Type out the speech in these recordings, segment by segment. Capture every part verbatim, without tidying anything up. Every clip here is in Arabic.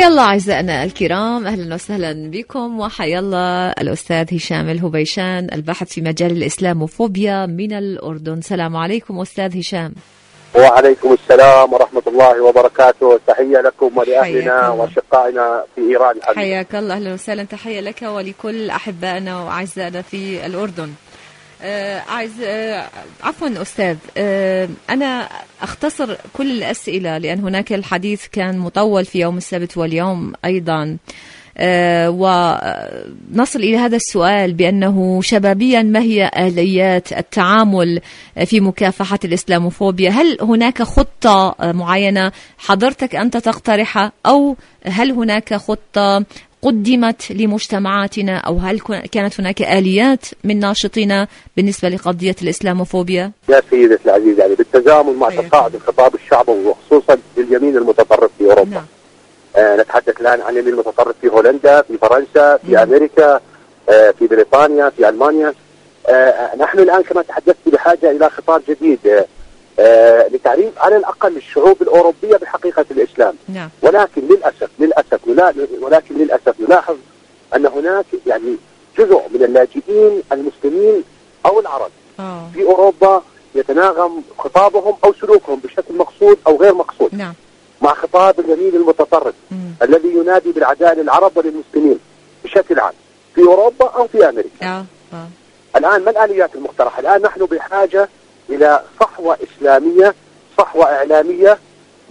حيا الله أعزائنا الكرام، أهلا وسهلا بكم، وحيا الله الأستاذ هشام الهبيشان الباحث في مجال الإسلاموفوبيا من الأردن. السلام عليكم أستاذ هشام. وعليكم السلام ورحمة الله وبركاته. تحية لكم ولأهلنا وأشقائنا في إيران. حياك الله، أهلا وسهلا. تحية لك ولكل أحبائنا وأعزائنا في الأردن. آه عايز آه عفوا أستاذ، آه أنا أختصر كل الأسئلة لأن هناك الحديث كان مطول في يوم السبت واليوم أيضا، آه ونصل إلى هذا السؤال بأنه شبابيا ما هي آليات التعامل في مكافحة الإسلاموفوبيا؟ هل هناك خطة معينة حضرتك أنت تقترحها، أو هل هناك خطة قدمت لمجتمعاتنا، أو هل كانت هناك آليات من ناشطين بالنسبة لقضية الإسلاموفوبيا؟ يا سيدتي العزيزة، يعني بالتزامن مع تصاعد الخطاب الشعبوي وخصوصا لليمين المتطرف في أوروبا. نعم. آه نتحدث الآن عن اليمين المتطرف في هولندا، في فرنسا، في مم. أمريكا، آه في بريطانيا، في ألمانيا. آه نحن الآن كما تحدثت بحاجة إلى خطاب جديد آه آه لتعريف على الأقل الشعوب الأوروبية بحقيقة الإسلام. نعم. ولكن للأسف للأسف ولكن للأسف نلاحظ أن هناك يعني جزء من اللاجئين المسلمين أو العرب أوه. في أوروبا يتناغم خطابهم أو سلوكهم بشكل مقصود أو غير مقصود. نعم. مع خطاب اليمين المتطرف مم. الذي ينادي بالعداء للعرب وللمسلمين بشكل عام في أوروبا أو في أمريكا. أوه. أوه. الآن ما الآليات المقترحة؟ الآن نحن بحاجة إلى صحوة إسلامية، صحوة إعلامية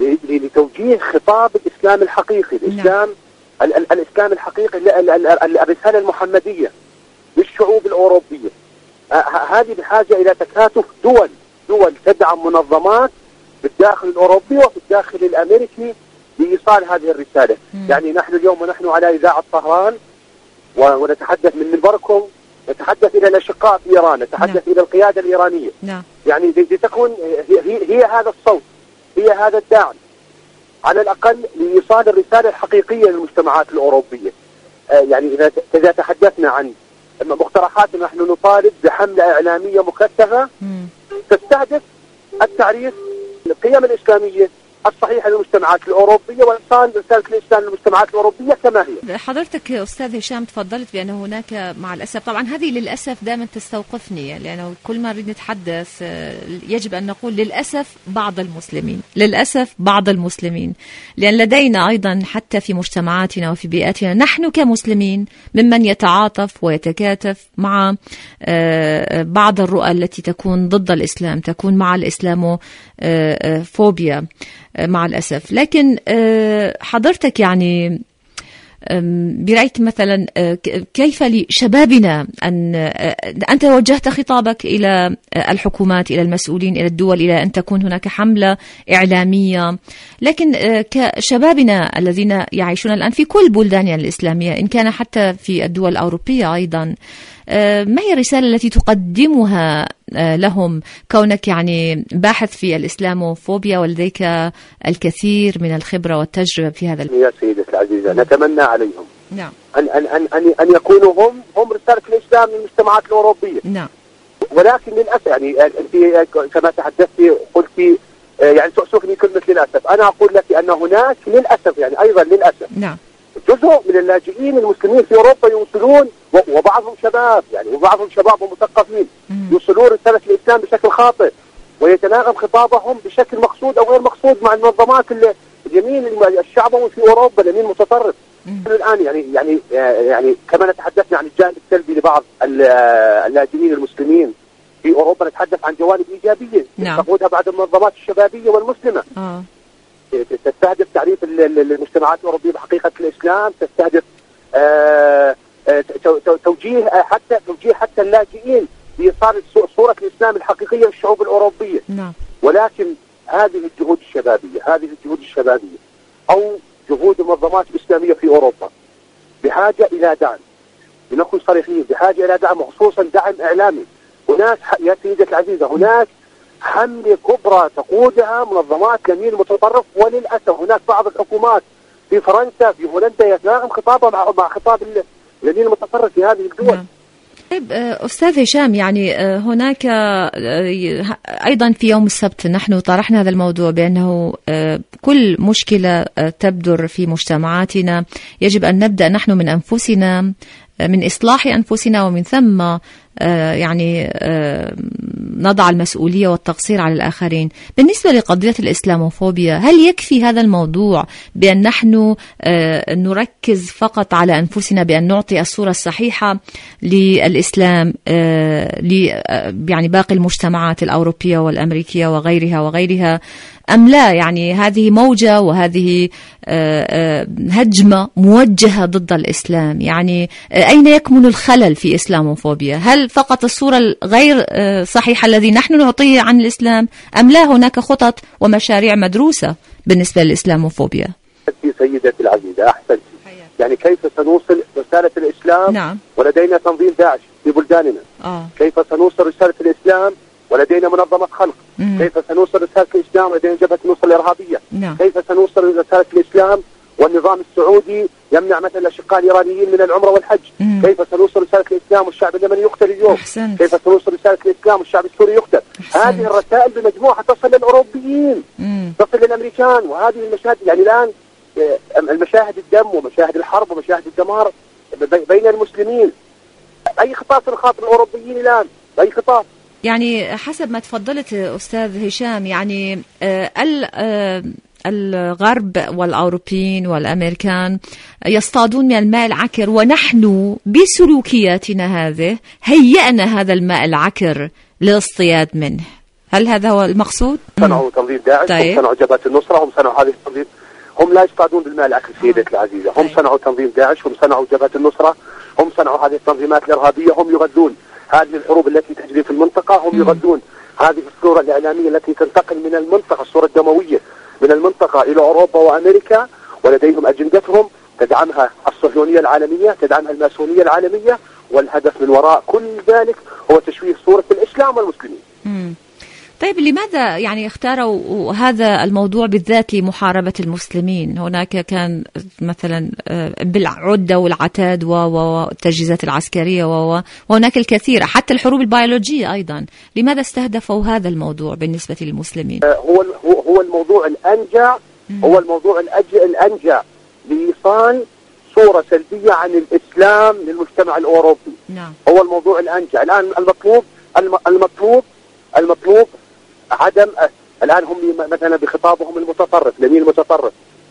لتوجيه خطاب الإسلام الحقيقي، الإسلام نعم. ال- ال- الإسلام الحقيقي، الرسالة المحمدية للشعوب الأوروبية. آه هذه بحاجة إلى تكاتف دول دول تدعم منظمات في الداخل الأوروبي وفي الداخل الأمريكي لإيصال هذه الرسالة. مم. يعني نحن اليوم ونحن على إذاعة طهران ونتحدث من منبركم، نتحدث إلى الأشقاء في إيران، نتحدث نعم. إلى القيادة الإيرانية. نعم. يعني لتكون هي, هي هذا الصوت، هي هذا الداعم على الأقل لإيصال الرسالة الحقيقية للمجتمعات الأوروبية. آه يعني إذا إذا تحدثنا عن مقترحات، نحن نطالب بحملة إعلامية مكثفة تستهدف التعريف القيم الإسلامية الصحيحة للمجتمعات الأوروبية وإيصال رسالة الإسلام للمجتمعات الأوروبية كما هي. حضرتك أستاذ هشام تفضلت بأن هناك مع الأسف، طبعا هذه للأسف دائما تستوقفني لأنه كل ما نريد نتحدث يجب أن نقول للأسف بعض المسلمين، للأسف بعض المسلمين، لأن لدينا أيضا حتى في مجتمعاتنا وفي بيئاتنا نحن كمسلمين ممن يتعاطف ويتكاتف مع بعض الرؤى التي تكون ضد الإسلام، تكون مع الإسلاموفوبيا مع الأسف. لكن حضرتك يعني برأيك مثلا كيف لشبابنا أن أنت وجهت خطابك إلى الحكومات، إلى المسؤولين، إلى الدول، إلى أن تكون هناك حملة إعلامية، لكن كشبابنا الذين يعيشون الآن في كل بلداننا الإسلامية إن كان حتى في الدول الأوروبية أيضا، ما هي الرسالة التي تقدمها لهم كونك يعني باحث في الإسلاموفوبيا ولديك الكثير من الخبرة والتجربة في هذا؟ يا سيدتي العزيزة، نتمنى عليهم نعم أن أن أن أن, أن يكونوا هم هم رسالة الإسلام للمجتمعات الأوروبية. نعم. ولكن للأسف يعني أنت كما تحدثتي قلتي يعني تؤسفني كلمة للأسف، أنا أقول لك أن هناك للأسف يعني أيضا للأسف نعم جزء من اللاجئين المسلمين في أوروبا يوصلون، وبعضهم شباب يعني وبعضهم شباب ومثقفين يوصلون رسالة الإسلام بشكل خاطئ ويتناغم خطابهم بشكل مقصود أو غير مقصود مع المنظمات اليمين الشعبوي في أوروبا، اليمين المتطرف. الآن يعني يعني يعني كما نتحدثنا عن الجانب السلبي لبعض اللاجئين المسلمين في أوروبا، نتحدث عن جوانب إيجابية نعم. تقودها بعض المنظمات الشبابية والمسلمة. آه. تستهدف تعريف المجتمعات الأوروبية بحقيقة الإسلام، تستهدف آه توجيه حتى توجيه حتى اللاجئين لإيصال صورة الإسلام الحقيقية للشعوب الأوروبية. نعم. ولكن هذه الجهود الشبابية هذه الجهود الشبابية أو جهود المنظمات الإسلامية في أوروبا بحاجة إلى دعم، لنكون صريحين، بحاجة إلى دعم، وخصوصا دعم إعلامي. هناك يا سيدتي العزيزة هناك حملة كبرى تقودها منظمات اليمين المتطرف، وللأسف هناك بعض الحكومات في فرنسا في هولندا يتناغم خطابها مع مع خطاب اليمين المتطرف في هذه الدول. طيب أستاذ هشام، يعني هناك أيضا في يوم السبت نحن طرحنا هذا الموضوع بأنه كل مشكلة تبدر في مجتمعاتنا يجب أن نبدأ نحن من أنفسنا، من إصلاح أنفسنا، ومن ثم يعني نضع المسؤولية والتقصير على الآخرين. بالنسبة لقضية الإسلاموفوبيا، هل يكفي هذا الموضوع بأن نحن نركز فقط على أنفسنا بأن نعطي الصورة الصحيحة للإسلام يعني باقي المجتمعات الأوروبية والأمريكية وغيرها وغيرها، أم لا؟ يعني هذه موجة وهذه هجمة موجهة ضد الإسلام. يعني أين يكمن الخلل في إسلاموفوبيا؟ هل فقط الصورة الغير صحيحة الذي نحن نعطيه عن الإسلام، أم لا هناك خطط ومشاريع مدروسة بالنسبة للإسلاموفوبيا؟ سيدتي العزيزة، أحسنت. يعني كيف سنوصل رسالة الإسلام؟ نعم. ولدينا تنظيم داعش في بلداننا. آه. كيف سنوصل رسالة الإسلام ولدينا منظمة خلق؟ مم. كيف سنوصل رسالة الإسلام ولدينا جبهة النصرة الإرهابية؟ نعم. كيف سنوصل رسالة الإسلام والنظام السعودي يمنع مثلا الأشقاء الإيرانيين من العمرة والحج؟ مم. كيف سنوصل رسالة الإسلام والشعب اليمني يقتل اليوم؟ أحسنت. كيف سنوصل رسالة الإسلام والشعب السوري يقتل؟ أحسنت. هذه الرسائل بمجموعة تصل للأوروبيين، مم. تصل للأمريكان، وهذه المشاهد يعني الآن المشاهد الدم ومشاهد الحرب ومشاهد الدمار بين المسلمين. أي خطاب سنخاطب الأوروبيين الآن؟ أي خطاب؟ يعني حسب ما تفضلت أستاذ هشام، يعني الغرب والأوروبيين والأمريكان يصطادون من الماء العكر، ونحن بسلوكياتنا هذه هيئنا هذا الماء العكر للاصطياد منه. هل هذا هو المقصود؟ صنعوا تنظيم داعش، طيب. هم صنعوا جبهة النصرة، هم صنعوا هذه التنظيم. هم لا يصطادون بالماء العكر سيدتي العزيزة، هم طيب. صنعوا تنظيم داعش، هم صنعوا جبهة النصرة، هم صنعوا هذه التنظيمات الإرهابية، هم يغذون هذه الحروب التي تجري في المنطقة، هم يغذون هذه الصورة الإعلامية التي تنتقل من المنطقة، الصورة الدموية من المنطقة إلى أوروبا وأمريكا، ولديهم أجندتهم تدعمها الصهيونية العالمية، تدعمها الماسونية العالمية، والهدف من وراء كل ذلك هو تشويه صورة الإسلام والمسلمين. مم. طيب لماذا يعني اختاروا هذا الموضوع بالذات لمحاربة المسلمين؟ هناك كان مثلا بالعدة والعتاد والتجهيزات العسكرية وهناك الكثير، حتى الحروب البيولوجية أيضا. لماذا استهدفوا هذا الموضوع بالنسبة للمسلمين؟ هو هو الموضوع الأنجع، هو الموضوع الأنجع لإيصال صورة سلبية عن الإسلام للمجتمع الأوروبي. نعم. هو الموضوع الأنجع. الآن المطلوب المطلوب المطلوب عدم الآن هم مثلا بخطابهم المتطرف، اليمين المتطرف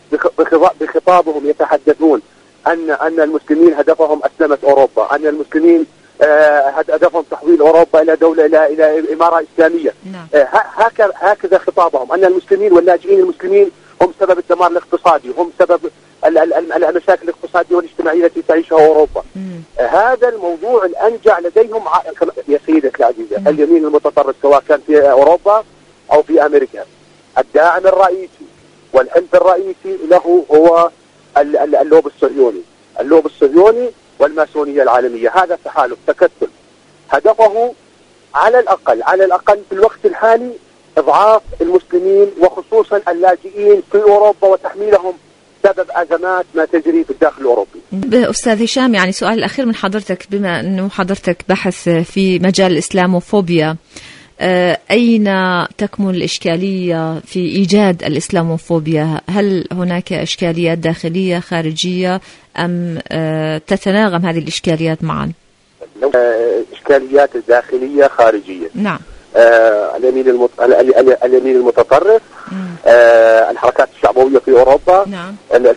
بخطابهم يتحدثون أن أن المسلمين هدفهم أسلمة أوروبا، أن المسلمين هدفهم تحويل أوروبا إلى دولة إلى إلى إمارة إسلامية. هكذا هكذا خطابهم، أن المسلمين واللاجئين المسلمين هم سبب الدمار الاقتصادي، هم سبب المشاكل الاقتصادية والاجتماعية التي تعيشها أوروبا. هذا الموضوع الأنجع لديهم يا سيدتي العزيزة. اليمين المتطرف سواء كان في أوروبا أو في أمريكا، الداعم الرئيسي والحلف الرئيسي له هو اللوب الصهيوني، اللوب الصهيوني والماسونية العالمية. هذا تحالف تكتل هدفه على الأقل على الأقل في الوقت الحالي إضعاف المسلمين وخصوصا اللاجئين في أوروبا وتحميلهم سبب أزمات ما تجري في الداخل الأوروبي. أستاذ هشام، يعني سؤال الأخير من حضرتك، بما أنه حضرتك بحث في مجال الإسلاموفوبيا، أين تكمن الإشكالية في إيجاد الإسلاموفوبيا؟ هل هناك إشكاليات داخلية خارجية أم تتناغم هذه الإشكاليات معا؟ إشكاليات داخلية خارجية. نعم. آه اليمين المت... اليمين المتطرف، آه الحركات الشعبوية في أوروبا، نعم.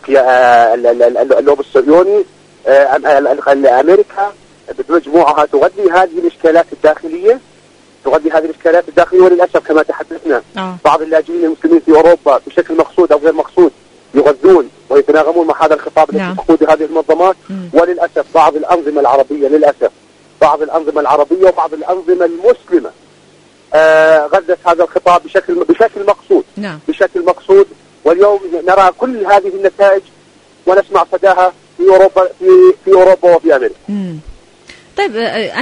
اللوب الصهيوني، آه أمريكا بمجموعها تغذي هذه الإشكالات الداخلية، تغذي هذه الإشكالات الداخلية. وللأسف كما تحدثنا آه. بعض اللاجئين المسلمين في أوروبا بشكل مقصود أو غير مقصود يغذون ويتناغمون مع هذا الخطاب الذي تقود هذه المنظمات. وللأسف بعض الأنظمة العربية للأسف بعض الأنظمة العربية وبعض الأنظمة المسلمة آه غذت هذا الخطاب بشكل بشكل مقصود. نعم. بشكل مقصود. واليوم نرى كل هذه النتائج ونسمع صداها في أوروبا في في أوروبا وفي أمريكا. مم. طيب أنا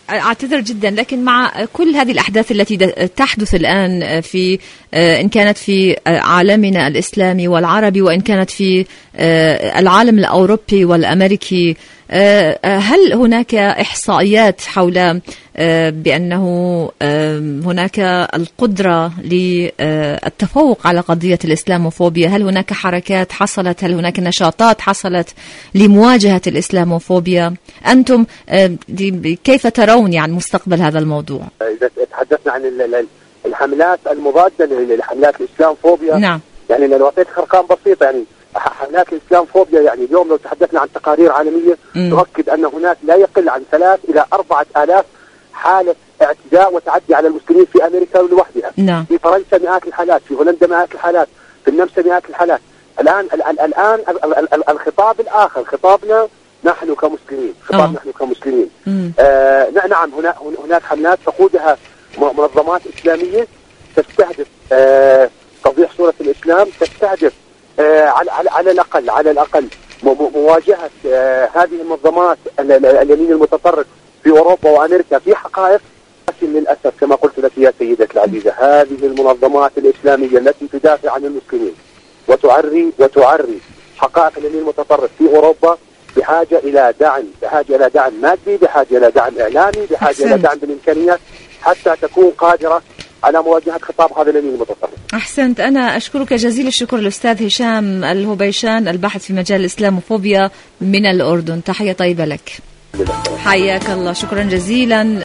أعتذر جدا، لكن مع كل هذه الأحداث التي تحدث الآن في إن كانت في عالمنا الإسلامي والعربي وإن كانت في العالم الأوروبي والأمريكي، هل هناك إحصائيات حول بأنه هناك القدرة للتفوق على قضية الإسلاموفوبيا؟ هل هناك حركات حصلت؟ هل هناك نشاطات حصلت لمواجهة الإسلاموفوبيا؟ أنتم كيف ترون يعني مستقبل هذا الموضوع؟ إذا تحدثنا عن الحملات المضادة لحملات الإسلاموفوبيا، نعم، يعني لو أعطيتك أرقام بسيطة، يعني حملات الإسلاموفوبيا يعني اليوم لو تحدثنا عن تقارير عالمية م. تؤكد أن هناك لا يقل عن ثلاث إلى أربعة آلاف حالة اعتداء وتعدي على المسلمين في أمريكا لوحدها. نعم. في فرنسا مئات الحالات، في هولندا مئات الحالات، في النمسا مئات الحالات. الآن الآن الخطاب الآخر، خطابنا نحن كمسلمين، خطاب نحن كمسلمين. آه نعم، هناك هناك حملات تقودها منظمات إسلامية تستهدف آه توضيح صورة الإسلام، تستهدف آه على, على, على الأقل على الأقل مواجهة آه هذه المنظمات اليمين المتطرف في أوروبا وأمريكا في حقائق. لكن للأسف كما قلت لك يا سيدتي العزيزة، هذه المنظمات الإسلامية التي تدافع عن المسلمين وتعري وتعري حقائق اليمين المتطرف في أوروبا بحاجة إلى دعم، بحاجة إلى دعم مادي، بحاجة إلى دعم إعلامي، بحاجة أحسنت. إلى دعم بالإمكانيات حتى تكون قادرة على مواجهة خطاب هذا اليمين المتطرف. أحسنت. أنا أشكرك جزيل الشكر الأستاذ هشام الهبيشان، الباحث في مجال الإسلاموفوبيا من الأردن. تحية طيبة لك. حياك الله، شكرا جزيلا.